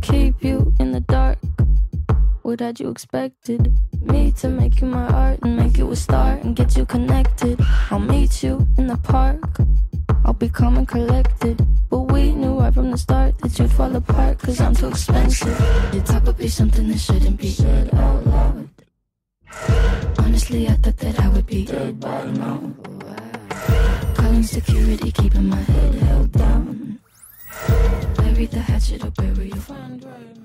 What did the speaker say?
keep you in the dark. What had you expected? Me to make you my art and make you a star and get you connected. I'll meet you in the park. I'll be calm and collected. But we knew right from the start that you'd fall apart, cause I'm too expensive. Your talk would be something that shouldn't be said out loud. Honestly, I thought that I would be dead by now. Calling security, keeping my head held down. Bury the hatchet or bury your friend right now.